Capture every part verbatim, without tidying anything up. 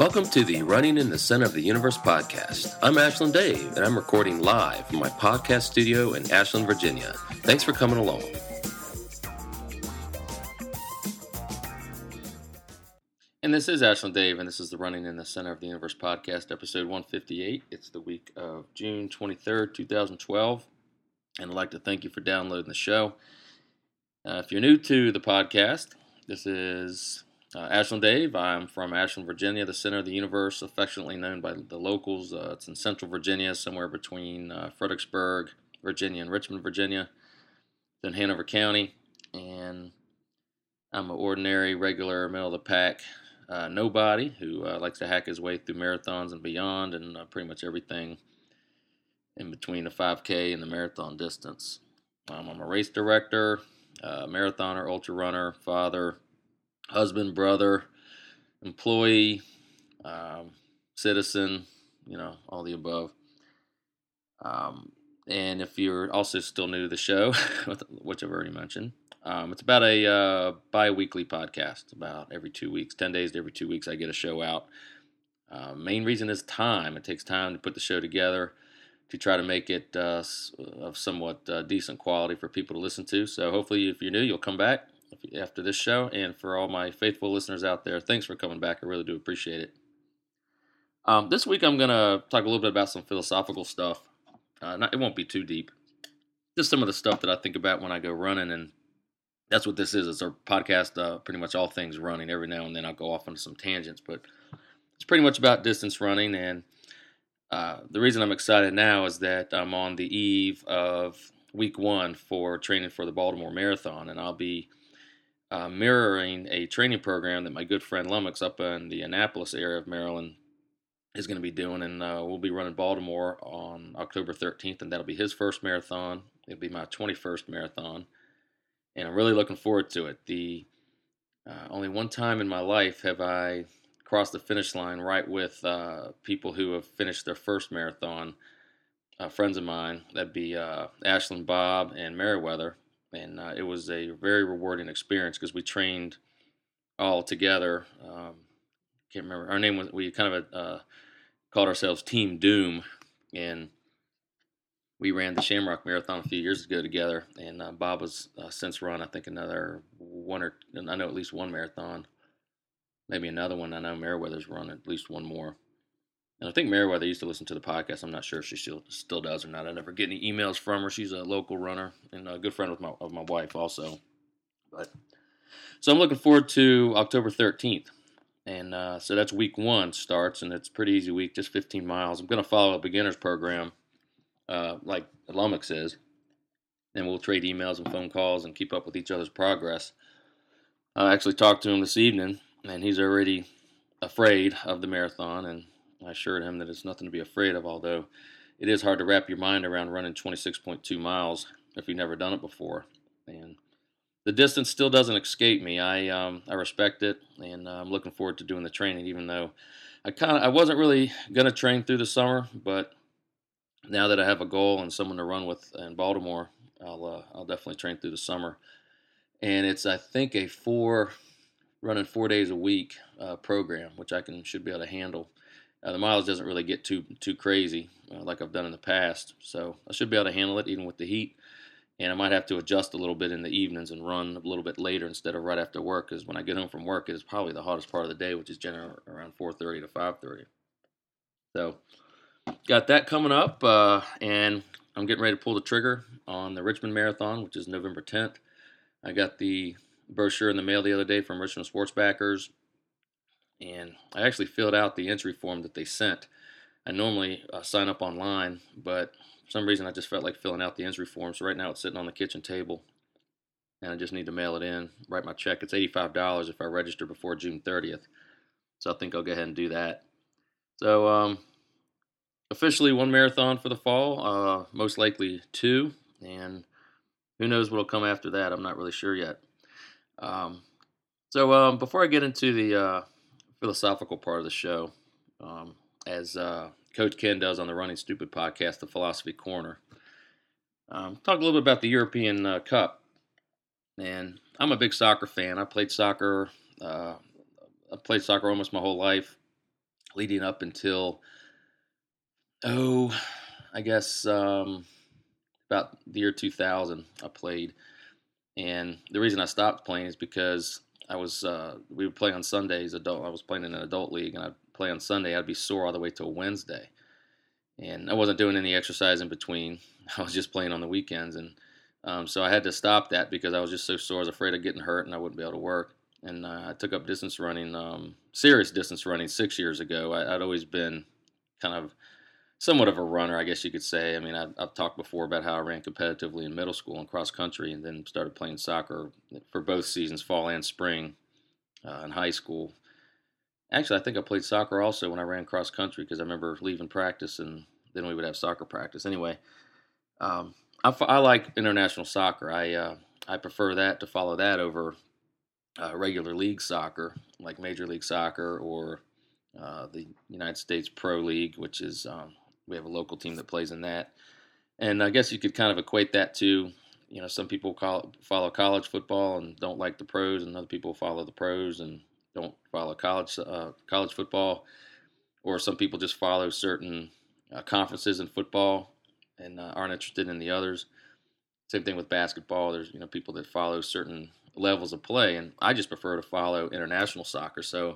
Welcome to the Running in the Center of the Universe podcast. I'm Ashland Dave, and I'm recording live from my podcast studio in Ashland, Virginia. Thanks for coming along. And this is Ashland Dave, and this is the Running in the Center of the Universe podcast, episode one fifty-eight. It's the week of June twenty-third, twenty twelve, and I'd like to thank you for downloading the show. Uh, if you're new to the podcast, this is uh, Ashland Dave. I'm from Ashland, Virginia, the center of the universe, affectionately known by the locals. Uh, it's in central Virginia, somewhere between uh, Fredericksburg, Virginia, and Richmond, Virginia. It's in Hanover County, and I'm an ordinary, regular, middle-of-the-pack uh, nobody who uh, likes to hack his way through marathons and beyond, and uh, pretty much everything in between the five K and the marathon distance. Um, I'm a race director, uh, marathoner, ultra runner, father, husband, brother, employee, um, citizen, you know, all the above. Um, and if you're also still new to the show, which I've already mentioned, um, it's about a uh, bi-weekly podcast. About every two weeks, ten days to every two weeks, I get a show out. Uh, main reason is time. It takes time to put the show together, to try to make it uh, of somewhat uh, decent quality for people to listen to. So hopefully if you're new, you'll come back after this show. And for all my faithful listeners out there, thanks for coming back. I really do appreciate it. Um, this week I'm going to talk a little bit about some philosophical stuff. Uh, not, it won't be too deep. Just some of the stuff that I think about when I go running, and that's what this is. It's our podcast, uh, pretty much all things running. Every now and then I'll go off on some tangents, but it's pretty much about distance running. And Uh, the reason I'm excited now is that I'm on the eve of week one for training for the Baltimore Marathon, and I'll be uh, mirroring a training program that my good friend Lummox up in the Annapolis area of Maryland is going to be doing, and uh, we'll be running Baltimore on October thirteenth, and that'll be his first marathon. It'll be my twenty-first marathon, and I'm really looking forward to it. The uh, only one time in my life have I cross the finish line right with uh, people who have finished their first marathon, uh, friends of mine. That'd be uh, Ashland, Bob, and Meriwether. And uh, it was a very rewarding experience because we trained all together. Um, can't remember. Our name was, we kind of uh, called ourselves Team Doom. And we ran the Shamrock Marathon a few years ago together. And uh, Bob has uh, since run, I think, another one or, I know at least one marathon. Maybe another one. I know Meriwether's run at least one more. And I think Meriwether used to listen to the podcast. I'm not sure if she still still does or not. I never get any emails from her. She's a local runner and a good friend with my of my wife also. But so I'm looking forward to October thirteenth. And uh, so that's week one starts, and it's a pretty easy week, just fifteen miles. I'm going to follow a beginner's program uh, like Lummox is. And we'll trade emails and phone calls and keep up with each other's progress. I actually talked to him this evening, and he's already afraid of the marathon, and I assured him that it's nothing to be afraid of, although it is hard to wrap your mind around running twenty-six point two miles if you've never done it before. And the distance still doesn't escape me. I um, I respect it, and uh, I'm looking forward to doing the training, even though I kind of I wasn't really going to train through the summer, but now that I have a goal and someone to run with in Baltimore, I'll uh, I'll definitely train through the summer. And it's, I think, a four running four days a week uh, program, which I can should be able to handle. Uh, the mileage doesn't really get too too crazy uh, like I've done in the past, so I should be able to handle it even with the heat. And I might have to adjust a little bit in the evenings and run a little bit later instead of right after work, because when I get home from work, it is probably the hottest part of the day, which is generally around four thirty to five thirty. So got that coming up, uh, and I'm getting ready to pull the trigger on the Richmond Marathon, which is November tenth. I got the brochure in the mail the other day from Richmond Sports Backers, and I actually filled out the entry form that they sent. I normally uh, sign up online, but for some reason I just felt like filling out the entry form, so right now it's sitting on the kitchen table, and I just need to mail it in, write my check. It's eighty-five dollars if I register before June thirtieth, so I think I'll go ahead and do that. So um, officially one marathon for the fall, uh, most likely two, and who knows what will come after that. I'm not really sure yet. Um, so um, before I get into the uh, philosophical part of the show, um, as uh, Coach Ken does on the Running Stupid podcast, the Philosophy Corner, um, talk a little bit about the European uh, Cup. And I'm a big soccer fan. I played soccer. Uh, I played soccer almost my whole life. leading up until, oh, I guess um, about the year two thousand. I played, and the reason I stopped playing is because I was uh, we would play on Sundays. Adult, I was playing in an adult league, and I'd play on Sunday. I'd be sore all the way till Wednesday, and I wasn't doing any exercise in between. I was just playing on the weekends, and um, so I had to stop that because I was just so sore. I was afraid of getting hurt, and I wouldn't be able to work. And uh, I took up distance running, um, serious distance running, six years ago. I, I'd always been kind of somewhat of a runner, I guess you could say. I mean, I've, I've talked before about how I ran competitively in middle school and cross country, and then started playing soccer for both seasons, fall and spring, uh, in high school. Actually, I think I played soccer also when I ran cross country because I remember leaving practice and then we would have soccer practice. Anyway, um, I, f- I like international soccer. I uh, I prefer that to follow that over uh, regular league soccer, like Major League Soccer or uh, the United States Pro League, which is um, we have a local team that plays in that. And I guess you could kind of equate that to, you know, some people call, follow college football and don't like the pros, and other people follow the pros and don't follow college uh, college football, or some people just follow certain uh, conferences in football and uh, aren't interested in the others. Same thing with basketball. There's, you know, people that follow certain levels of play, and I just prefer to follow international soccer. So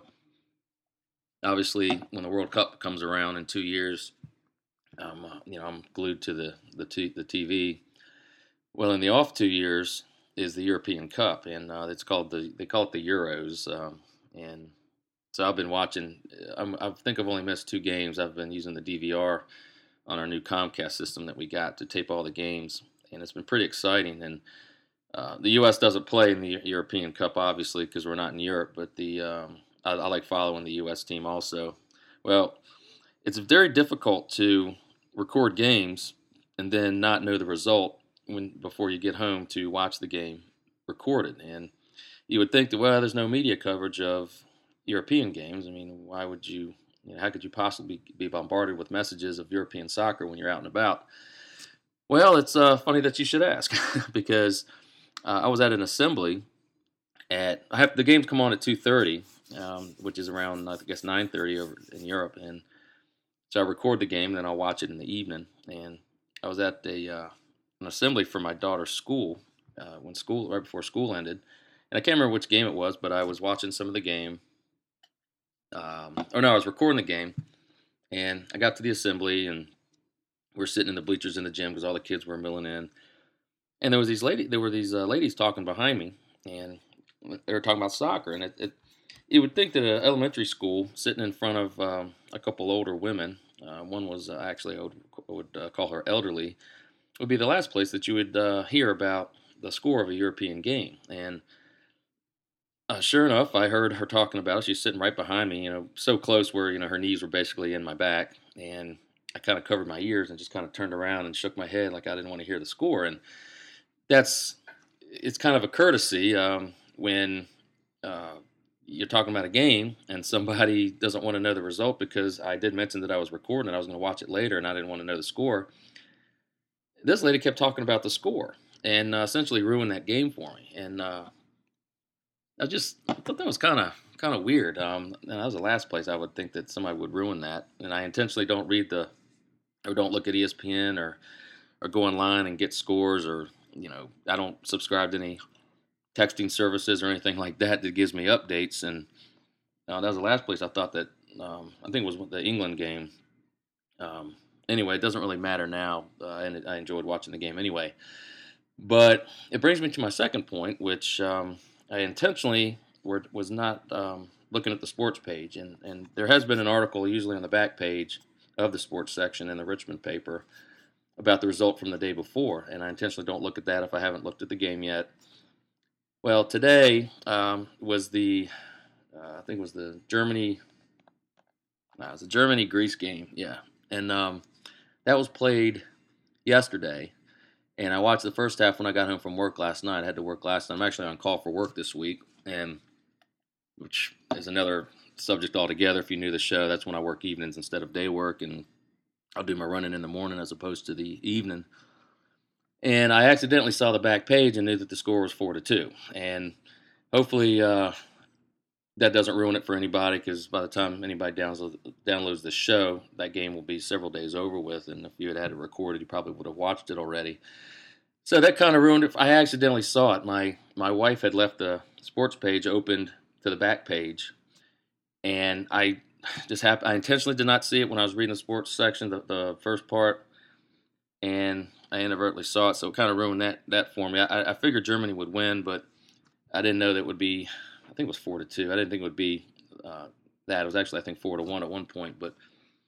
obviously, when the World Cup comes around in two years, um, uh, you know, I'm glued to the the, t- the T V. Well, in the off two years is the European Cup, and uh, it's called the they call it the Euros, um, and so I've been watching. I'm, I think I've only missed two games. I've been using the D V R on our new Comcast system that we got to tape all the games, and it's been pretty exciting. And uh, the U S doesn't play in the European Cup, obviously, because we're not in Europe. But the um, I, I like following the U S team also. Well, it's very difficult to record games and then not know the result when before you get home to watch the game recorded. And you would think that, well, there's no media coverage of European games. I mean, why would you, you know, how could you possibly be bombarded with messages of European soccer when you're out and about? Well, it's uh, funny that you should ask because uh, I was at an assembly at I have the games come on at two thirty, um, which is around I guess nine thirty over in Europe, and so I record the game, then I'll watch it in the evening. And I was at a uh, an assembly for my daughter's school uh, when school right before school ended, and I can't remember which game it was, but I was watching some of the game. Um, or no, I was recording the game, and I got to the assembly, and we we're sitting in the bleachers in the gym because all the kids were milling in, and there was these lady, there were these uh, ladies talking behind me, and they were talking about soccer, and it, it you would think that an elementary school sitting in front of um, a couple older women, uh, one was uh, actually I would, I would uh, call her elderly, would be the last place that you would uh, hear about the score of a European game, and Uh, sure enough, I heard her talking about it. She's sitting right behind me, you know, so close where, you know, her knees were basically in my back. And I kind of covered my ears and just kind of turned around and shook my head like I didn't want to hear the score. And that's, it's kind of a courtesy um, when uh, you're talking about a game and somebody doesn't want to know the result because I did mention that I was recording and I was going to watch it later and I didn't want to know the score. This lady kept talking about the score and uh, essentially ruined that game for me. And, uh, I just I thought that was kind of kind of weird. Um, and that was the last place I would think that somebody would ruin that. And I intentionally don't read the or don't look at E S P N or or go online and get scores or you know I don't subscribe to any texting services or anything like that that gives me updates. And uh, that was the last place I thought that um, I think it was the England game. Um, anyway, it doesn't really matter now, uh, and I enjoyed watching the game anyway. But it brings me to my second point, which um, I intentionally were, was not um, looking at the sports page. And, and there has been an article, usually on the back page of the sports section in the Richmond paper, about the result from the day before. And I intentionally don't look at that if I haven't looked at the game yet. Well, today um, was the, uh, I think it was the Germany, no, it was the Germany-Greece game, yeah. And um, that was played yesterday. And I watched the first half when I got home from work last night. I had to work last night. I'm actually on call for work this week, and which is another subject altogether. If you knew the show, that's when I work evenings instead of day work, and I'll do my running in the morning as opposed to the evening. And I accidentally saw the back page and knew that the score was four to two. And hopefully uh, that doesn't ruin it for anybody because by the time anybody downloads, downloads the show, that game will be several days over with. And if you had had it recorded, you probably would have watched it already. So that kind of ruined it. I accidentally saw it. My my wife had left the sports page opened to the back page, and I just happened. I intentionally did not see it when I was reading the sports section, the, the first part, and I inadvertently saw it. So it kind of ruined that that for me. I, I figured Germany would win, but I didn't know that it would be. I think it was four to two. I didn't think it would be uh, that. It was actually I think four to one at one point. But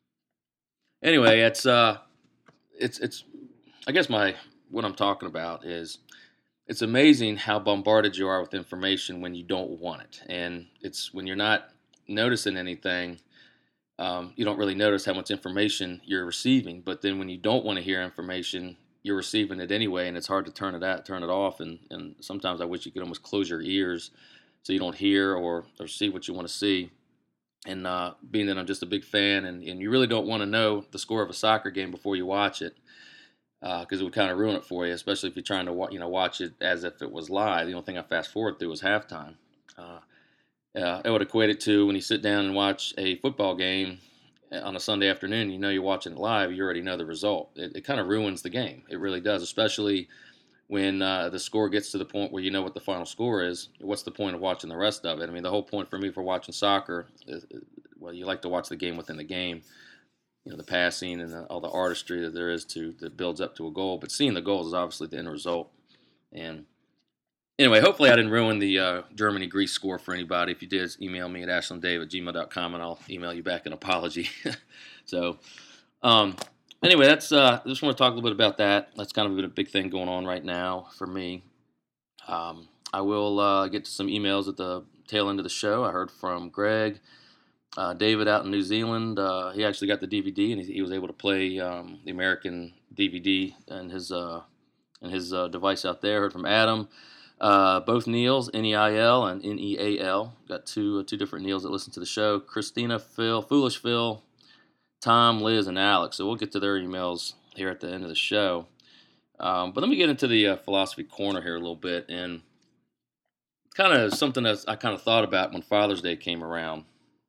anyway, it's uh, it's it's. I guess my what I'm talking about is it's amazing how bombarded you are with information when you don't want it. And it's when you're not noticing anything, um, you don't really notice how much information you're receiving. But then when you don't want to hear information, you're receiving it anyway, and it's hard to turn it out, turn it off. And, and sometimes I wish you could almost close your ears so you don't hear or, or see what you want to see. And uh, being that I'm just a big fan, and, and you really don't want to know the score of a soccer game before you watch it, because uh, it would kind of ruin it for you, especially if you're trying to wa- you know watch it as if it was live. The only thing I fast forward through was halftime. Uh, uh, it would equate it to when you sit down and watch a football game on a Sunday afternoon. You know you're watching it live. You already know the result. It, it kind of ruins the game. It really does, especially when uh, the score gets to the point where you know what the final score is. What's the point of watching the rest of it? I mean, the whole point for me for watching soccer is, well, you like to watch the game within the game. You know, the passing and the, all the artistry that there is to that builds up to a goal. But seeing the goals is obviously the end result. And anyway, hopefully I didn't ruin the uh, Germany-Greece score for anybody. If you did, email me at ashlanddave at gmail dot com, and I'll email you back an apology. so um, anyway, that's uh, I just want to talk a little bit about that. That's kind of a big thing going on right now for me. Um, I will uh, get to some emails at the tail end of the show. I heard from Greg. Uh, David out in New Zealand, uh, he actually got the D V D, and he, he was able to play um, the American D V D and his uh, and his uh, device out there. Heard from Adam, uh, both Neils, N E I L and N E A L. Got two uh, two different Neils that listen to the show. Christina, Phil, Foolish Phil, Tom, Liz, and Alex. So we'll get to their emails here at the end of the show. Um, but let me get into the uh, philosophy corner here a little bit, and kind of something that I kind of thought about when Father's Day came around.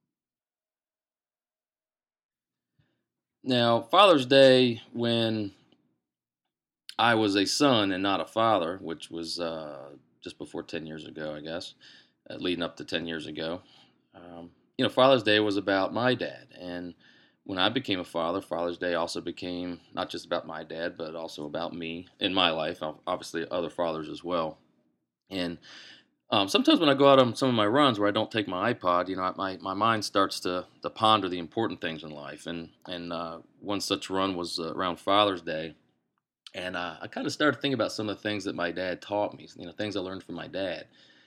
Now, Father's Day, when I was a son and not a father, which was uh, just before ten years ago, I guess, uh, leading up to ten years ago, um, you know, Father's Day was about my dad. And when I became a father, Father's Day also became not just about my dad, but also about me in my life, obviously other fathers as well. And Um, sometimes when I go out on some of my runs where I don't take my iPod, you know, my, my mind starts to, to ponder the important things in life. And and uh, one such run was uh, around Father's Day, and uh, I kind of started thinking about some of the things that my dad taught me, you know, things I learned from my dad.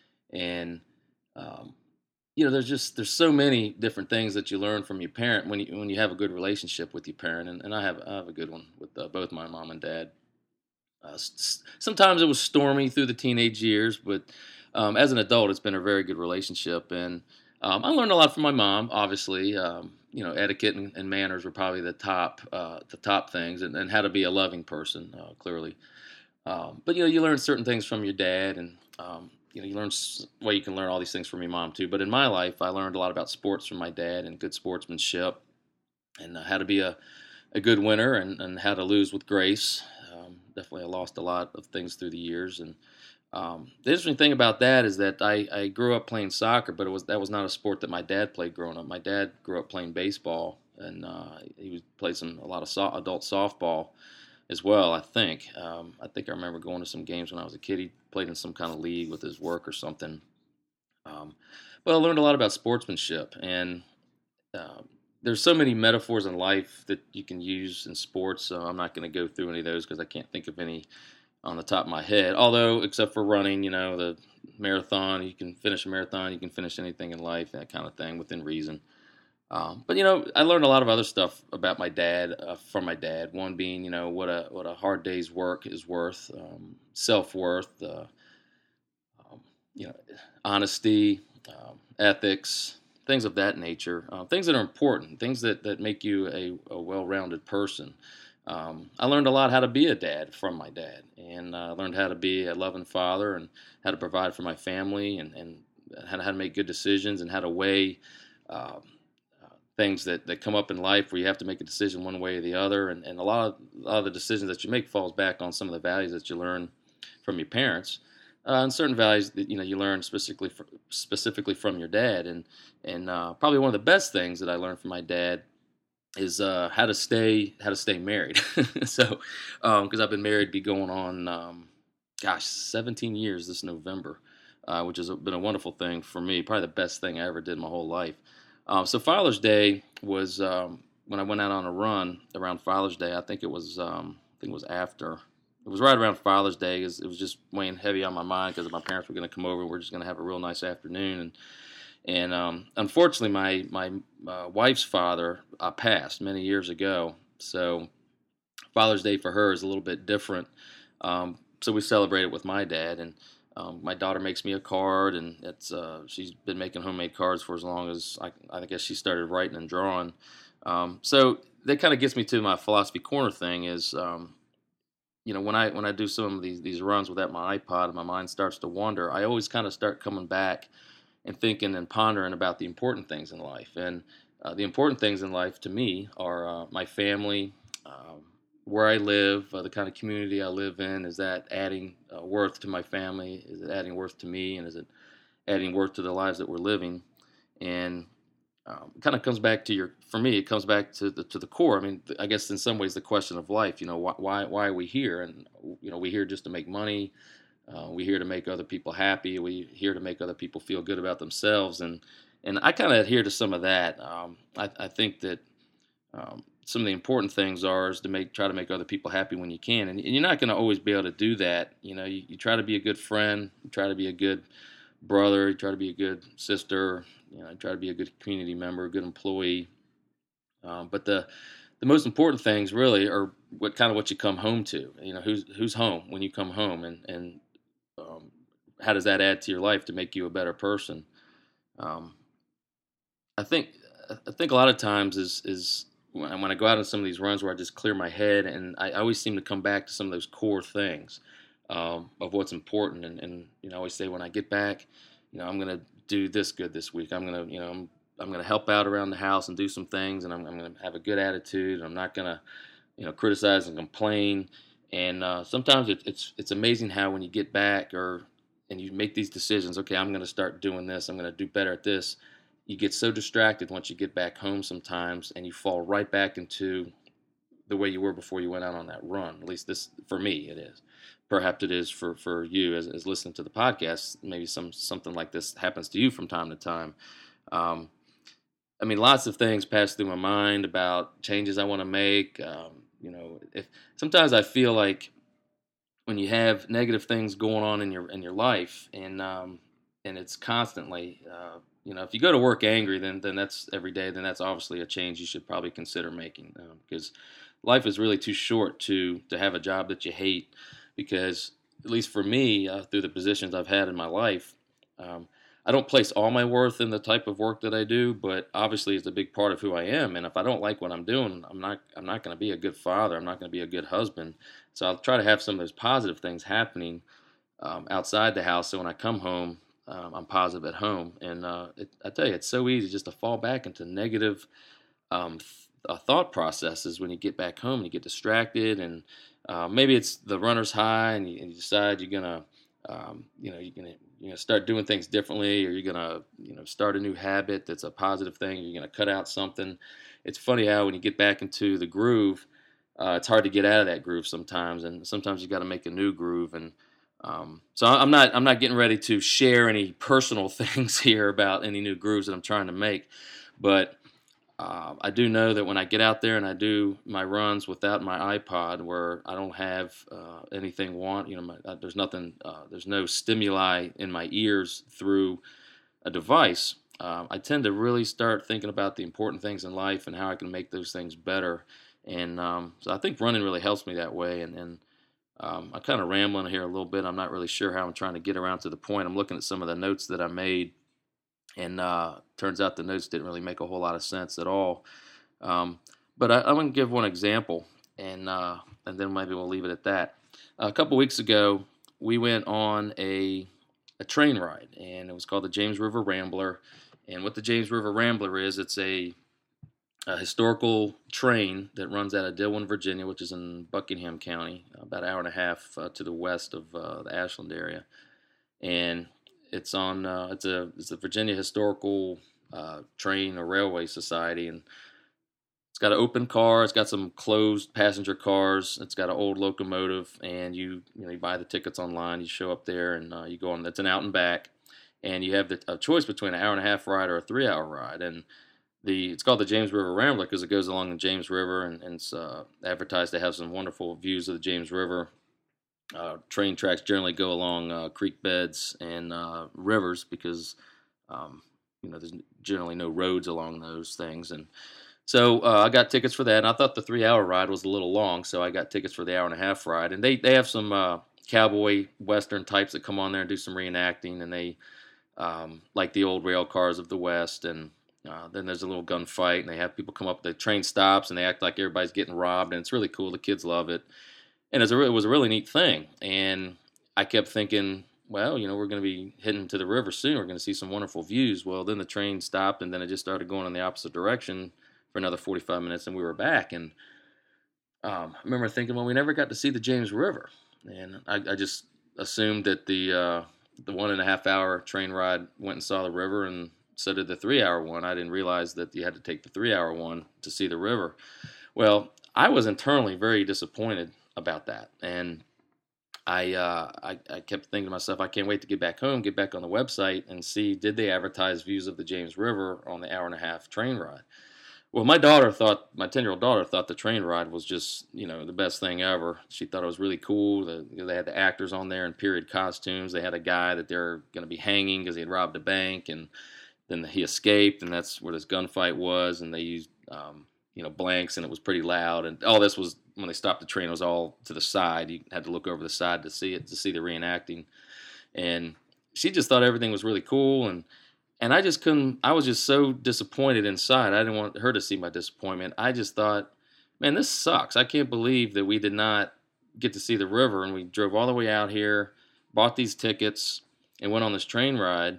And um, you know, there's just there's so many different things that you learn from your parent when you when you have a good relationship with your parent. And, and I have I have a good one with uh, both my mom and dad. Uh, s- sometimes it was stormy through the teenage years, but um, as an adult, it's been a very good relationship. And um, I learned a lot from my mom. Obviously, um, you know, etiquette and, and manners were probably the top, uh, the top things, and, and how to be a loving person. Uh, clearly, um, but you know, you learn certain things from your dad, and um, you know, you learn s- well, you can learn all these things from your mom too. But in my life, I learned a lot about sports from my dad and good sportsmanship, and uh, how to be a a good winner, and, and how to lose with grace. Um, definitely, I lost a lot of things through the years, and um, the interesting thing about that is that I, I grew up playing soccer, but it was that was not a sport that my dad played growing up. My dad grew up playing baseball, and uh, he played some a lot of so- adult softball as well. I think um, I think I remember going to some games when I was a kid. He played in some kind of league with his work or something. Um, but I learned a lot about sportsmanship, and uh, there's so many metaphors in life that you can use in sports, so I'm not going to go through any of those because I can't think of any on the top of my head. Although, except for running, you know, the marathon, you can finish a marathon, you can finish anything in life, that kind of thing, within reason. Um, but you know, I learned a lot of other stuff about my dad uh, from my dad. One being, you know, what a what a hard day's work is worth, um, self worth, uh, um, you know, honesty, um, ethics, things of that nature, uh, things that are important, things that, that make you a, a well-rounded person. Um, I learned a lot how to be a dad from my dad, and I uh, learned how to be a loving father, and how to provide for my family, and, and how, to, how to make good decisions, and how to weigh uh, uh, things that, that come up in life where you have to make a decision one way or the other, and, and a lot of a lot of the decisions that you make falls back on some of the values that you learn from your parents, uh, and certain values that you know you learn specifically fr- specifically from your dad, and and uh, probably one of the best things that I learned from my dad is uh, how to stay how to stay married. So, because um, I've been married, be going on, um, gosh, seventeen years this November, uh, which has been a wonderful thing for me. Probably the best thing I ever did in my whole life. Um, so Father's Day was um, when I went out on a run around Father's Day. I think it was um, I think it was after. It was right around Father's Day. It was, it was just weighing heavy on my mind because my parents were going to come over and we're just going to have a real nice afternoon. And and um, unfortunately, my my uh, wife's father uh, passed many years ago. So Father's Day for her is a little bit different. Um, so we celebrate it with my dad, and um, my daughter makes me a card, and it's uh, she's been making homemade cards for as long as I, I guess she started writing and drawing. Um, so that kind of gets me to my philosophy corner thing. Is um, you know when I when I do some of these these runs without my iPod and my mind starts to wander, I always kind of start coming back and thinking and pondering about the important things in life. And uh, the important things in life to me are uh, my family, um, where I live, uh, the kind of community I live in. Is that adding uh, worth to my family? Is it adding worth to me? And is it adding worth to the lives that we're living? And um, it kind of comes back to your, for me, it comes back to the, to the core. I mean, I guess in some ways the question of life, you know, why, why, why are we here? And, you know, we here just to make money. Uh, we're here to make other people happy. We're here to make other people feel good about themselves, and and I kind of adhere to some of that. Um, I, I think that um, some of the important things are is to make try to make other people happy when you can, and, and you're not going to always be able to do that. You know, you, you try to be a good friend, you try to be a good brother, you try to be a good sister, you know, try to be a good community member, a good employee. Um, but the the most important things really are what kind of what you come home to. You know, who's who's home when you come home, and and um, how does that add to your life to make you a better person? Um, I think I think a lot of times is is when I, when I go out on some of these runs where I just clear my head, and I, I always seem to come back to some of those core things um, of what's important. And, and you know, I always say when I get back, you know, I'm going to do this good this week. I'm going to, you know, I'm, I'm going to help out around the house and do some things, and I'm, I'm going to have a good attitude. And I'm not going to, you know, criticize and complain. And uh, sometimes it, it's it's amazing how when you get back or and you make these decisions, okay, I'm going to start doing this. I'm going to do better at this. You get so distracted once you get back home sometimes, and you fall right back into the way you were before you went out on that run. At least this, for me, it is. Perhaps it is for, for you as, as listening to the podcast. Maybe some something like this happens to you from time to time. Um, I mean, lots of things pass through my mind about changes I want to make. Um, you know, if sometimes I feel like when you have negative things going on in your in your life, and um, and it's constantly, uh, you know, if you go to work angry, then then that's every day. Then that's obviously a change you should probably consider making, um, because life is really too short to to have a job that you hate. Because at least for me, uh, through the positions I've had in my life, um, I don't place all my worth in the type of work that I do, but obviously it's a big part of who I am. And if I don't like what I'm doing, I'm not I'm not going to be a good father. I'm not going to be a good husband. So I'll try to have some of those positive things happening um, outside the house. So when I come home, um, I'm positive at home. And uh, it, I tell you, it's so easy just to fall back into negative um, th- uh, thought processes when you get back home and you get distracted. And uh, maybe it's the runner's high, and you, and you decide you're gonna, um, you know, you're gonna you're gonna start doing things differently, or you're gonna, you know, start a new habit that's a positive thing. Or you're gonna cut out something. It's funny how when you get back into the groove, uh, it's hard to get out of that groove sometimes, and sometimes you got to make a new groove. And um, so I'm not I'm not getting ready to share any personal things here about any new grooves that I'm trying to make, but uh, I do know that when I get out there and I do my runs without my iPod, where I don't have uh, anything want, you know, my, uh, there's nothing, uh, there's no stimuli in my ears through a device. Um, I tend to really start thinking about the important things in life and how I can make those things better. And um, so I think running really helps me that way. And, and um, I'm kind of rambling here a little bit. I'm not really sure how I'm trying to get around to the point. I'm looking at some of the notes that I made, and uh, turns out the notes didn't really make a whole lot of sense at all. Um, but I, I'm going to give one example, and uh, and then maybe we'll leave it at that. A couple weeks ago, we went on a a train ride, and it was called the James River Rambler. And what the James River Rambler is, it's a a historical train that runs out of Dillon, Virginia, which is in Buckingham County, about an hour and a half uh, to the west of uh, the Ashland area. And it's on uh, it's a it's a Virginia Historical uh, Train or Railway Society, and it's got an open car. It's got some closed passenger cars. It's got an old locomotive, and you you know you buy the tickets online. You show up there, and uh, you go on. It's an out and back, and you have the, a choice between an hour and a half ride or a three hour ride. And the it's called the James River Rambler because it goes along the James River, and, and it's uh, advertised to have some wonderful views of the James River. Uh, train tracks generally go along uh, creek beds and uh, rivers because um, you know there's generally no roads along those things. And so uh, I got tickets for that, and I thought the three-hour ride was a little long, so I got tickets for the hour and a half ride. And they, they have some uh, cowboy western types that come on there and do some reenacting, and they um, like the old rail cars of the West. And uh, then there's a little gunfight, and they have people come up. The train stops, and they act like everybody's getting robbed, and it's really cool. The kids love it. And it was, a, it was a really neat thing. And I kept thinking, well, you know, we're going to be heading to the river soon. We're going to see some wonderful views. Well, then the train stopped, and then it just started going in the opposite direction for another forty-five minutes, and we were back. And um, I remember thinking, well, we never got to see the James River. And I, I just assumed that the uh, the one and a half hour train ride went and saw the river, and so did the three-hour one. I didn't realize that you had to take the three-hour one to see the river. Well, I was internally very disappointed about that, and I, uh, I I kept thinking to myself, I can't wait to get back home, get back on the website, and see did they advertise views of the James River on the hour and a half train ride. Well, my daughter thought, my ten-year-old daughter thought the train ride was just, you know, the best thing ever. She thought it was really cool. The, you know, they had the actors on there in period costumes. They had a guy that they're going to be hanging because he had robbed a bank, and then he escaped, and that's where this gunfight was, and they used, um, you know, blanks, and it was pretty loud. And all this was, when they stopped the train, it was all to the side. You had to look over the side to see it, to see the reenacting. And she just thought everything was really cool, and and I just couldn't, I was just so disappointed inside. I didn't want her to see my disappointment. I just thought, man, this sucks. I can't believe that we did not get to see the river, and we drove all the way out here, bought these tickets, and went on this train ride.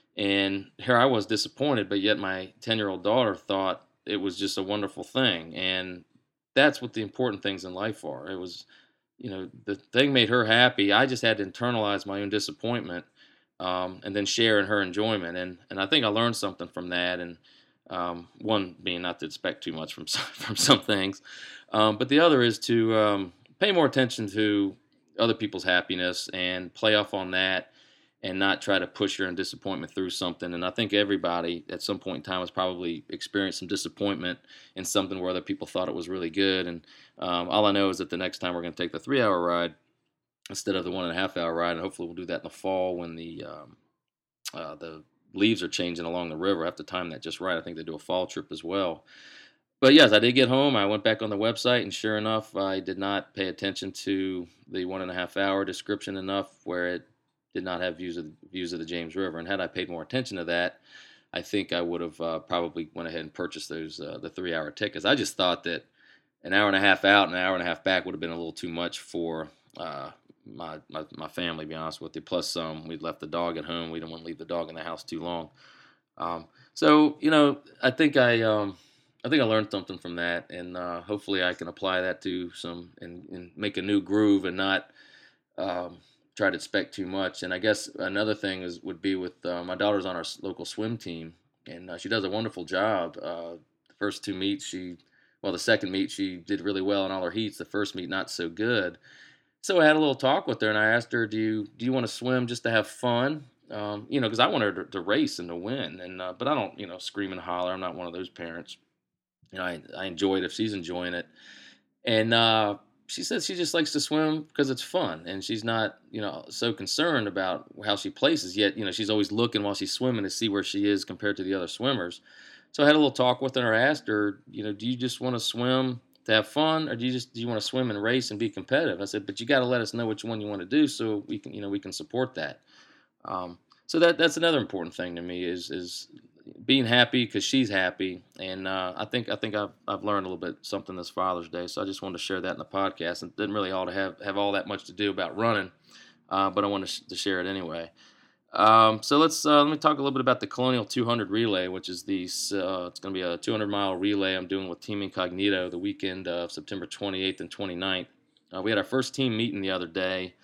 And here I was disappointed, but yet my ten-year-old daughter thought it was just a wonderful thing. And that's what the important things in life are. It was, you know, the thing made her happy. I just had to internalize my own disappointment, um, and then share in her enjoyment. And, and I think I learned something from that. And um, one being not to expect too much from some, from some things, um, but the other is to um, pay more attention to other people's happiness and play off on that, and not try to push your own disappointment through something. And I think everybody at some point in time has probably experienced some disappointment in something where other people thought it was really good. And um, all I know is that the next time we're going to take the three-hour ride instead of the one-and-a-half-hour ride, and hopefully we'll do that in the fall when the um, uh, the leaves are changing along the river. I have to time that just right. I think they do a fall trip as well. But yes, I did get home. I went back on the website, and sure enough, I did not pay attention to the one-and-a-half-hour description enough where it did not have views of views of the James River. And had I paid more attention to that, I think I would have uh, probably went ahead and purchased those uh, the three-hour tickets. I just thought that an hour and a half out and an hour and a half back would have been a little too much for uh, my, my my family, to be honest with you. Plus, um, we'd left the dog at home. We didn't want to leave the dog in the house too long. Um, so, you know, I think I um, I think I learned something from that, and uh, hopefully I can apply that to some and, and make a new groove and not Um, try to expect too much. And I guess another thing is would be with uh, my daughter's on our local swim team, and uh, she does a wonderful job. Uh, the first two meets, she, well, the second meet she did really well in all her heats. The first meet not so good. So I had a little talk with her, and I asked her, "Do you do you want to swim just to have fun? Um, you know, because I want her to, to race and to win, and uh, but I don't, you know, scream and holler. I'm not one of those parents. You know, I I enjoy it if she's enjoying it, and." Uh, She says she just likes to swim because it's fun, and she's not, you know, so concerned about how she places. Yet, you know, she's always looking while she's swimming to see where she is compared to the other swimmers. So I had a little talk with her. I asked her, you know, do you just want to swim to have fun, or do you just do you want to swim and race and be competitive? I said, but you got to let us know which one you want to do so we can, you know, we can support that. Um, so that that's another important thing to me is is being happy because she's happy, and uh, I think I think I've I've learned a little bit something this Father's Day. So I just wanted to share that in the podcast, and it didn't really all to have have all that much to do about running, uh, but I wanted to share it anyway. Um, so let's uh, let me talk a little bit about the Colonial two hundred relay, which is the uh, it's going to be a two hundred mile relay I'm doing with Team Incognito the weekend of September twenty-eighth and twenty-ninth. Uh, we had our first team meeting the other day.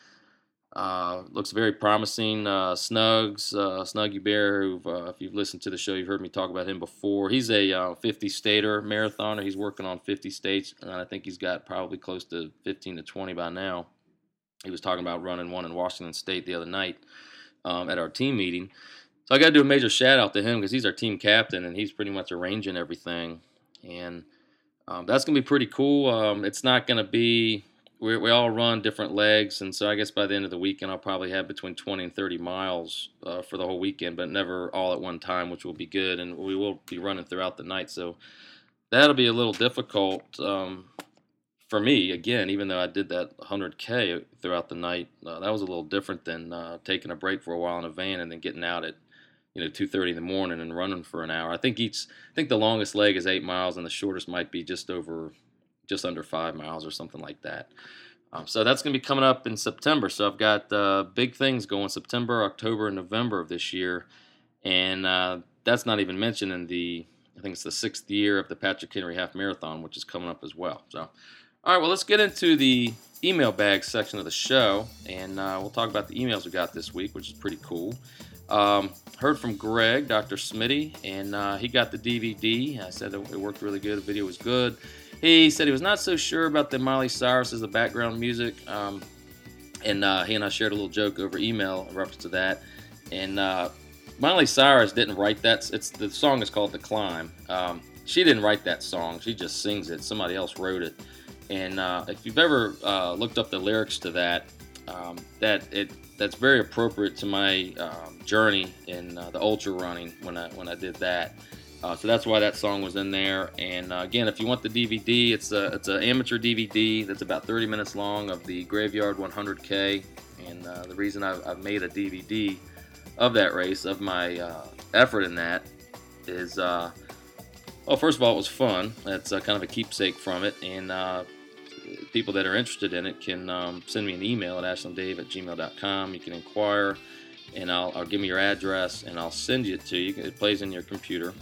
Uh, looks very promising. Uh, Snugs, uh, Snuggy Bear, who uh, if you've listened to the show, you've heard me talk about him before. He's a uh, fifty-stater marathoner. He's working on fifty states, and I think he's got probably close to fifteen to twenty by now. He was talking about running one in Washington State the other night. Um, at our team meeting. So I got to do a major shout out to him because he's our team captain and he's pretty much arranging everything. And um, that's going to be pretty cool. Um, it's not going to be, we we all run different legs. And so I guess by the end of the weekend, I'll probably have between twenty and thirty miles uh, for the whole weekend, but never all at one time, which will be good. And we will be running throughout the night. So that'll be a little difficult um, for me, again, even though I did that one hundred K throughout the night. Uh, that was a little different than uh, taking a break for a while in a van and then getting out at, you know, two thirty in the morning and running for an hour. I think each, I think the longest leg is eight miles and the shortest might be just over, just under five miles or something like that. Um, so that's going to be coming up in September. So I've got uh, big things going September, October, and November of this year, and uh, that's not even mentioning the, I think it's the sixth year of the Patrick Henry Half Marathon, which is coming up as well. So. All right, well, let's get into the email bag section of the show, and uh, we'll talk about the emails we got this week, which is pretty cool. Um, heard from Greg, Doctor Smitty, and uh, he got the D V D. I said it worked really good. The video was good. He said he was not so sure about the Miley Cyrus as the background music, um, and uh, he and I shared a little joke over email in reference to that. And uh, Miley Cyrus didn't write that. It's the song is called "The Climb." Um, she didn't write that song. She just sings it. Somebody else wrote it. And uh, if you've ever uh, looked up the lyrics to that, um, that it that's very appropriate to my um, journey in uh, the ultra running when I when I did that. Uh, so that's why that song was in there. And uh, again, if you want the D V D, it's a it's an amateur D V D that's about thirty minutes long of the Graveyard one hundred K. And uh, the reason I've, I've made a D V D of that race, of my uh, effort in that, is uh, well, first of all, it was fun. That's uh, kind of a keepsake from it, and uh, people that are interested in it can um, send me an email at ashlanddave at gmail dot com. You can inquire, and I'll, I'll give me your address, and I'll send it to you. It plays in your computer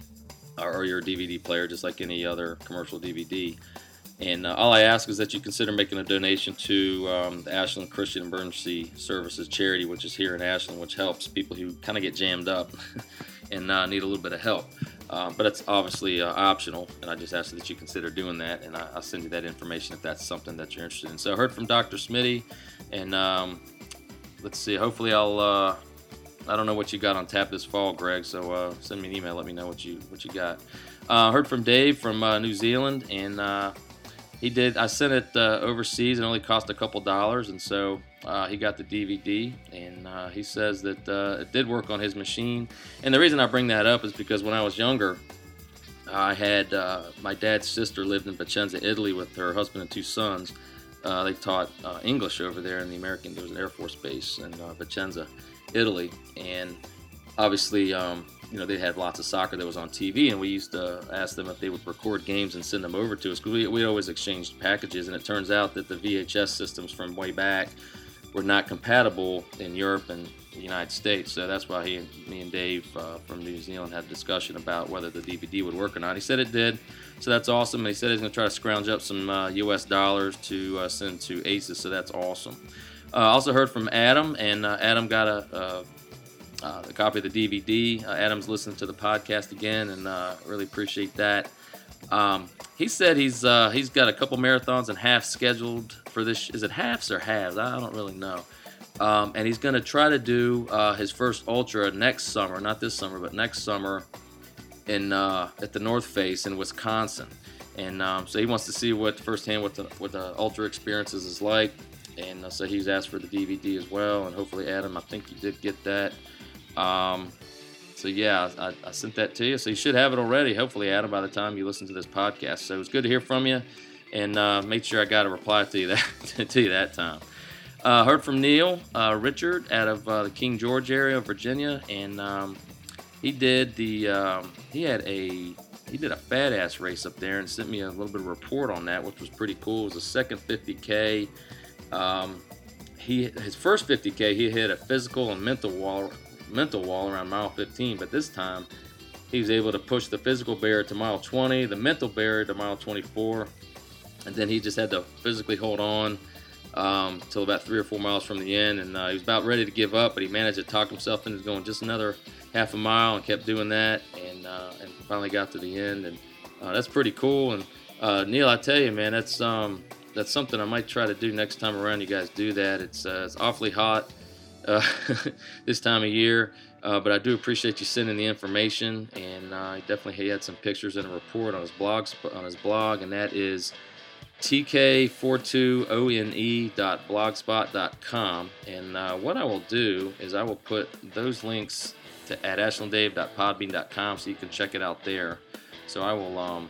or, or your D V D player, just like any other commercial D V D. And uh, all I ask is that you consider making a donation to um, the Ashland Christian Emergency Services charity, which is here in Ashland, which helps people who kind of get jammed up and uh, need a little bit of help. Uh, but it's obviously uh, optional, and I just ask that you consider doing that, and I, I'll send you that information if that's something that you're interested in. So I heard from Doctor Smitty, and um, let's see, hopefully I'll, uh, I don't know what you got on tap this fall, Greg, so uh, send me an email, let me know what you what you got. I uh, heard from Dave from uh, New Zealand, and uh, he did, I sent it uh, overseas, and it only cost a couple dollars, and so uh, he got the D V D, and uh, he says that uh, it did work on his machine. And the reason I bring that up is because when I was younger, I had, uh, my dad's sister lived in Vicenza, Italy with her husband and two sons. Uh, they taught uh, English over there in the American, there was an Air Force base in uh, Vicenza, Italy, and obviously, um, you know, they had lots of soccer that was on T V, and we used to ask them if they would record games and send them over to us, because we, we always exchanged packages, and it turns out that the V H S systems from way back were not compatible in Europe and the United States. So that's why he and me and Dave uh, from New Zealand had a discussion about whether the D V D would work or not. He said it did, so that's awesome. And he said he's going to try to scrounge up some uh, U S dollars to uh, send to ACES, so that's awesome. I uh, also heard from Adam, and uh, Adam got a, a, a copy of the D V D. Uh, Adam's listening to the podcast again, and uh, really appreciate that. Um, he said he's uh, he's got a couple marathons and halves scheduled for this. Is it halves or halves? I don't really know. Um, and he's going to try to do uh, his first ultra next summer, not this summer, but next summer in uh, at the North Face in Wisconsin. And um, so he wants to see what firsthand what the what the ultra experiences is like. And uh, so he's asked for the D V D as well. And hopefully, Adam, I think you did get that. Um, So yeah, I, I sent that to you. So you should have it already, hopefully, Adam, by the time you listen to this podcast. So it was good to hear from you, and uh, make sure I got a reply to you that to you that time. Uh, heard from Neil uh, Richard out of uh, the King George area of Virginia, and um, he did the um, he had a he did a fat ass race up there and sent me a little bit of report on that, which was pretty cool. It was a second fifty K. Um, he his first fifty K, he hit a physical and mental wall, mental wall around mile fifteen, but this time he was able to push the physical barrier to mile twenty, the mental barrier to mile twenty-four, and then he just had to physically hold on um, till about three or four miles from the end, and uh, he was about ready to give up, but he managed to talk himself into going just another half a mile and kept doing that, and uh, and finally got to the end, and uh, that's pretty cool. And uh, Neil, I tell you, man, that's um, that's something I might try to do next time around. You guys do that. It's uh, it's awfully hot uh, this time of year, uh, but I do appreciate you sending the information, and uh, he definitely he had some pictures and a report on his blogs on his blog, and that is T K forty-two O N E dot blogspot dot com. And uh, what I will do is I will put those links to at ashland dave dot podbean dot com so you can check it out there. So I will um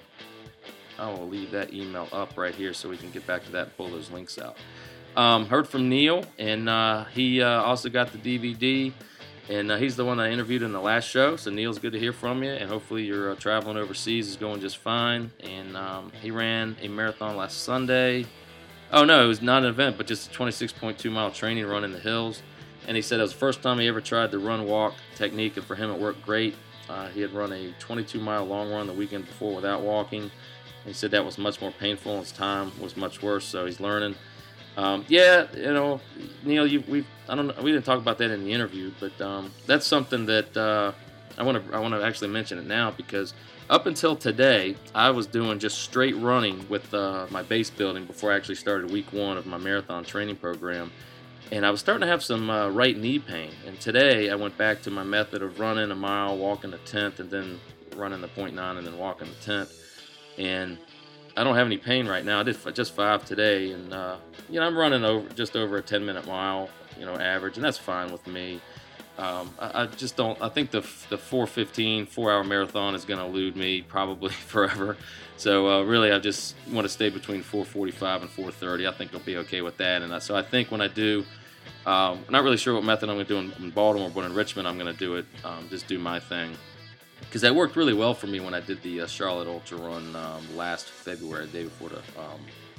I will leave that email up right here so we can get back to that and pull those links out. Um, heard from Neil, and uh, he uh, also got the D V D, and uh, he's the one I interviewed in the last show. So Neil's good to hear from you, and hopefully your uh, traveling overseas is going just fine. And um, he ran a marathon last Sunday. Oh no, it was not an event, but just a twenty-six point two mile training run in the hills. And he said it was the first time he ever tried the run-walk technique, and for him it worked great. Uh, he had run a twenty-two mile long run the weekend before without walking. He said that was much more painful, and his time was much worse, so he's learning. Um, yeah, you know, Neil, you, we I don't know, we didn't talk about that in the interview, but um, that's something that uh, I want to I want to actually mention it now, because up until today, I was doing just straight running with uh, my base building before I actually started week one of my marathon training program. And I was starting to have some uh, right knee pain. And today I went back to my method of running a mile, walking the tenth, and then running the point nine, and then walking the tenth. And I don't have any pain right now. I did just five today, and uh, you know, I'm running over just over a ten minute mile, you know, average, and that's fine with me. Um, I, I just don't. I think the the four fifteen four hour marathon is going to elude me probably forever. So uh, really, I just want to stay between four forty-five and four thirty. I think I'll be okay with that. And I, so I think when I do. Um, I'm not really sure what method I'm going to do in, in Baltimore, but in Richmond I'm going to do it, um, just do my thing. Because that worked really well for me when I did the uh, Charlotte Ultra Run um, last February, the day before the, um,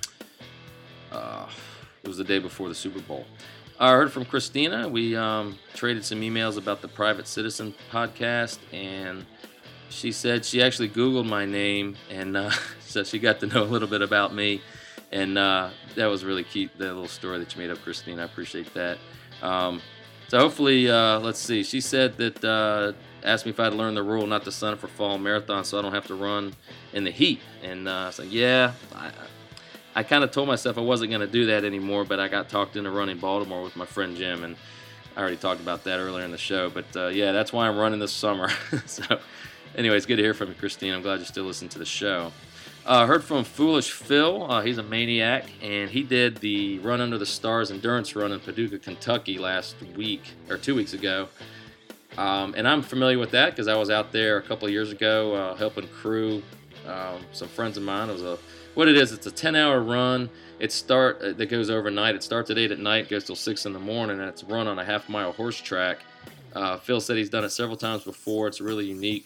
uh, it was the day before the Super Bowl. I heard from Christina. We um, traded some emails about the Private Citizen podcast, and she said she actually Googled my name, and uh, so she got to know a little bit about me. And uh, that was really cute, that little story that you made up, Christine. I appreciate that. Um, so hopefully, uh, let's see. She said that, uh, asked me if I'd learned the rule not to sign up for fall marathon so I don't have to run in the heat. And uh, I said, yeah, I, I kind of told myself I wasn't going to do that anymore, but I got talked into running Baltimore with my friend Jim, and I already talked about that earlier in the show. But uh, yeah, that's why I'm running this summer. So anyways, good to hear from you, Christine. I'm glad you're still listening to the show. I uh, heard from Foolish Phil. Uh, he's a maniac, and he did the Run Under the Stars endurance run in Paducah, Kentucky last week, or two weeks ago. Um, and I'm familiar with that because I was out there a couple of years ago uh, helping crew um, some friends of mine. It was a what it is. It's a ten hour run. It start uh, that goes overnight. It starts at eight at night, goes till six in the morning, and it's run on a half mile horse track. Uh, Phil said he's done it several times before. It's really unique.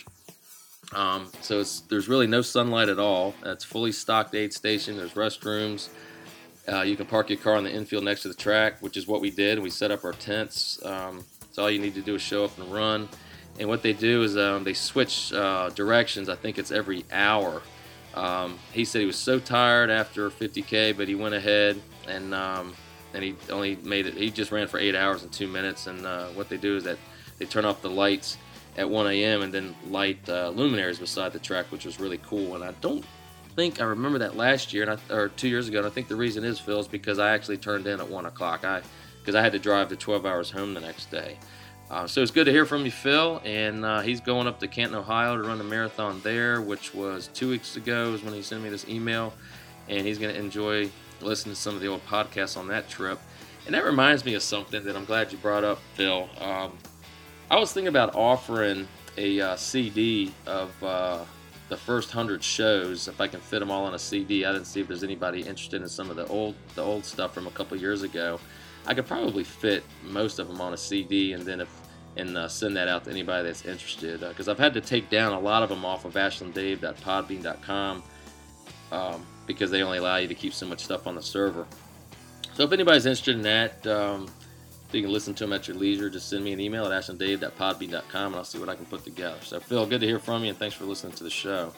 Um, so it's, there's really no sunlight at all. It's fully stocked aid station. There's restrooms. Uh, you can park your car in the infield next to the track, which is what we did. We set up our tents. Um, so all you need to do is show up and run. And what they do is um, they switch uh, directions. I think it's every hour. Um, he said he was so tired after fifty K, but he went ahead and um, and he only made it. He just ran for eight hours and two minutes. And uh, what they do is that they turn off the lights at one a.m. and then light uh, luminaries beside the track, which was really cool. And I don't think I remember that last year, and I, or two years ago. And I think the reason is, Phil, is because I actually turned in at one o'clock. I because I had to drive the twelve hours home the next day. Uh, so it's good to hear from you, Phil. And uh, he's going up to Canton, Ohio to run the marathon there, which was two weeks ago is when he sent me this email. And he's going to enjoy listening to some of the old podcasts on that trip. And that reminds me of something that I'm glad you brought up, Phil. Um, I was thinking about offering a uh, C D of uh, the first hundred shows, if I can fit them all on a C D. I didn't see if there's anybody interested in some of the old the old stuff from a couple years ago. I could probably fit most of them on a C D, and then if and uh, send that out to anybody that's interested. Because uh, I've had to take down a lot of them off of ashland dave dot podbean dot com um, because they only allow you to keep so much stuff on the server. So if anybody's interested in that, um, you can listen to them at your leisure. Just send me an email at ashland dave at podbean dot com, and I'll see what I can put together. So, Phil, good to hear from you, and thanks for listening to the show.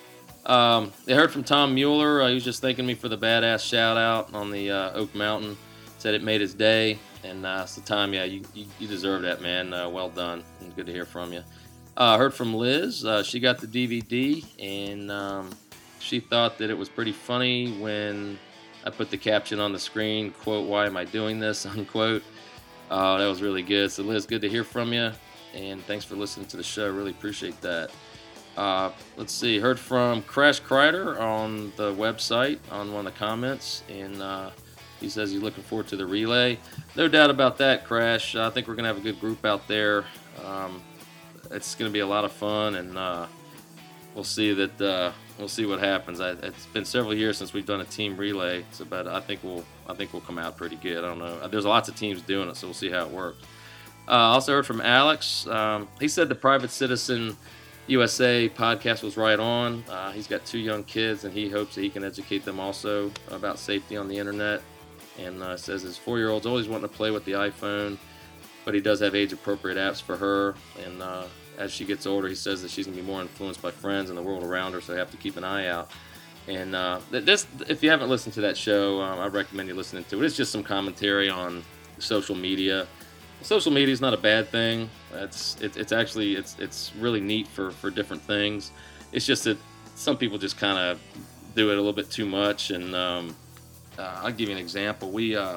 Um, I heard from Tom Mueller. Uh, he was just thanking me for the badass shout-out on the uh, Oak Mountain. Said it made his day. And uh, so, Tom, yeah, you, you, you deserve that, man. Uh, well done. And good to hear from you. I uh, heard from Liz. Uh, she got the D V D, and um, she thought that it was pretty funny when I put the caption on the screen, quote, "Why am I doing this?" unquote. Oh, that was really good. So, Liz, good to hear from you, and thanks for listening to the show. Really appreciate that. Uh, let's see. Heard from Crash Kreider on the website on one of the comments, and uh, he says he's looking forward to the relay. No doubt about that, Crash. I think we're going to have a good group out there. Um, it's going to be a lot of fun, and uh, we'll see that. Uh, we'll see what happens. I, it's been several years since we've done a team relay, so but I think we'll I think we'll come out pretty good. I don't know. There's lots of teams doing it, so we'll see how it works. Uh, also heard from Alex. Um, he said the Private Citizen U S A podcast was right on. Uh, he's got two young kids, and he hopes that he can educate them also about safety on the internet. And uh, says his four-year-old's always wanting to play with the iPhone, but he does have age-appropriate apps for her. And uh, as she gets older, he says that she's going to be more influenced by friends and the world around her, so they have to keep an eye out. And uh, this, if you haven't listened to that show, um, I recommend you listening to it. It's just some commentary on social media. Social media is not a bad thing. It's it, it's actually it's it's really neat for, for different things. It's just that some people just kind of do it a little bit too much. And um, uh, I'll give you an example. We uh,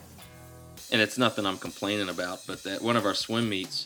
and it's nothing I'm complaining about, but at one of our swim meets,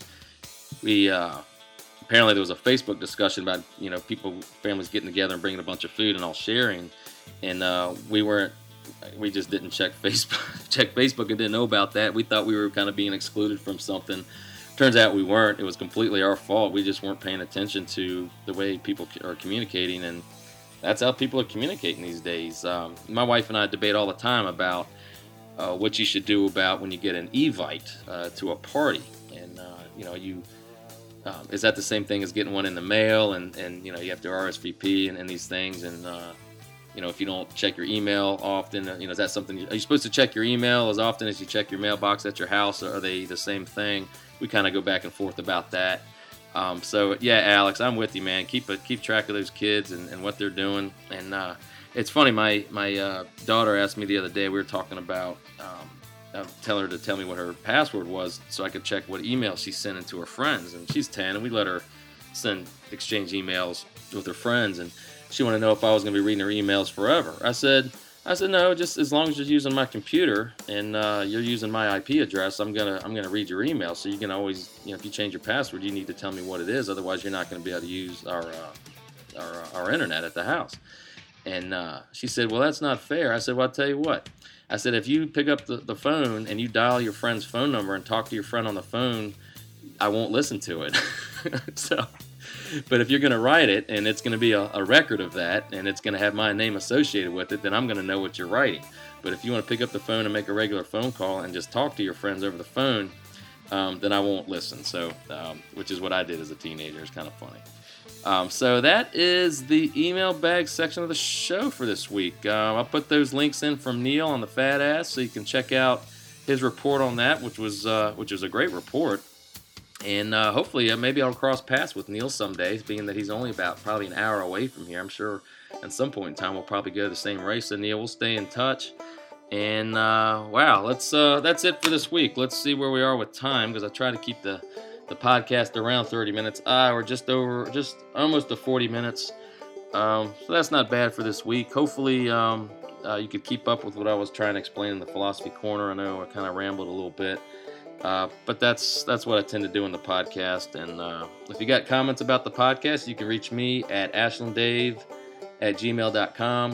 we uh, apparently there was a Facebook discussion about you know people families getting together and bringing a bunch of food and all sharing, and uh, we weren't. We just didn't check Facebook, check Facebook and didn't know about that. We thought we were kind of being excluded from something. Turns out we weren't. It was completely our fault. We just weren't paying attention to the way people are communicating, and that's how people are communicating these days. Um, my wife and I debate all the time about uh, what you should do about when you get an Evite uh, to a party, and uh, you know, you um, is that the same thing as getting one in the mail, and and you know, you have to R S V P and, and these things, and uh, you know, if you don't check your email often, you know, is that something, you, are you supposed to check your email as often as you check your mailbox at your house, or are they the same thing? We kind of go back and forth about that. Um, so, yeah, Alex, I'm with you, man. Keep a, keep track of those kids and, and what they're doing. And uh, it's funny, my, my uh, daughter asked me the other day, we were talking about, um, I tell her to tell me what her password was so I could check what email she's sending to her friends. And she's ten, and we let her send, exchange emails with her friends, and she wanted to know if I was going to be reading her emails forever. I said, I said no, just as long as you're using my computer and uh, you're using my I P address, I'm gonna I'm gonna read your email. So you can always, you know, if you change your password, you need to tell me what it is. Otherwise, you're not going to be able to use our uh, our our internet at the house. And uh, she said, well, that's not fair. I said, well, I'll tell you what. I said, if you pick up the, the phone and you dial your friend's phone number and talk to your friend on the phone, I won't listen to it. So. But if you're going to write it, and it's going to be a, a record of that, and it's going to have my name associated with it, then I'm going to know what you're writing. But if you want to pick up the phone and make a regular phone call and just talk to your friends over the phone, um, then I won't listen. So, um, which is what I did as a teenager. It's kind of funny. Um, so that is the email bag section of the show for this week. Uh, I'll put those links in from Neil on the Fat Ass, so you can check out his report on that, which was uh, which was a great report. And uh, hopefully, uh, maybe I'll cross paths with Neil someday, being that he's only about probably an hour away from here. I'm sure at some point in time we'll probably go to the same race. So Neil, we'll stay in touch. And uh, wow, let's uh, that's it for this week. Let's see where we are with time, because I try to keep the, the podcast around thirty minutes. Ah, we're just over, just almost to forty minutes. Um, so that's not bad for this week. Hopefully, um, uh, you could keep up with what I was trying to explain in the Philosophy Corner. I know I kind of rambled a little bit. Uh, but that's that's what I tend to do in the podcast. And uh, if you got comments about the podcast, you can reach me at ashland dave at gmail dot com.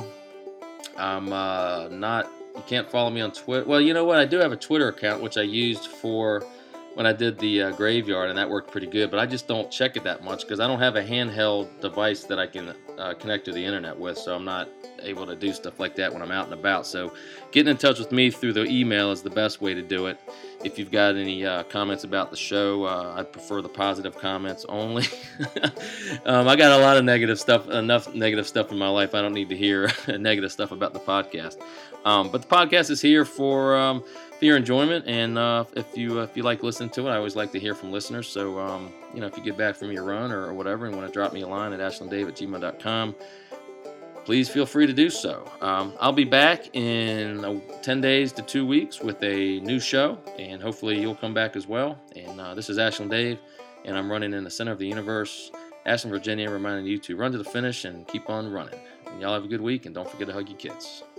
I'm uh, not, you can't follow me on Twitter. Well, you know what? I do have a Twitter account, which I used for when I did the uh, graveyard, and that worked pretty good. But I just don't check it that much because I don't have a handheld device that I can uh, connect to the internet with, so I'm not able to do stuff like that when I'm out and about. So getting in touch with me through the email is the best way to do it. If you've got any uh, comments about the show, uh, I prefer the positive comments only. um, I got a lot of negative stuff, enough negative stuff in my life. I don't need to hear negative stuff about the podcast. Um, but the podcast is here for, um, for your enjoyment, and uh, if you uh, if you like listening to it, I always like to hear from listeners. So um, you know, if you get back from your run or, or whatever, and want to drop me a line at ashland dave at gmail dot com. Please feel free to do so. Um, I'll be back in uh, ten days to two weeks with a new show, and hopefully you'll come back as well. And uh, this is Ashland Dave, and I'm running in the center of the universe, Ashland, Virginia, reminding you to run to the finish and keep on running. And y'all have a good week, and don't forget to hug your kids.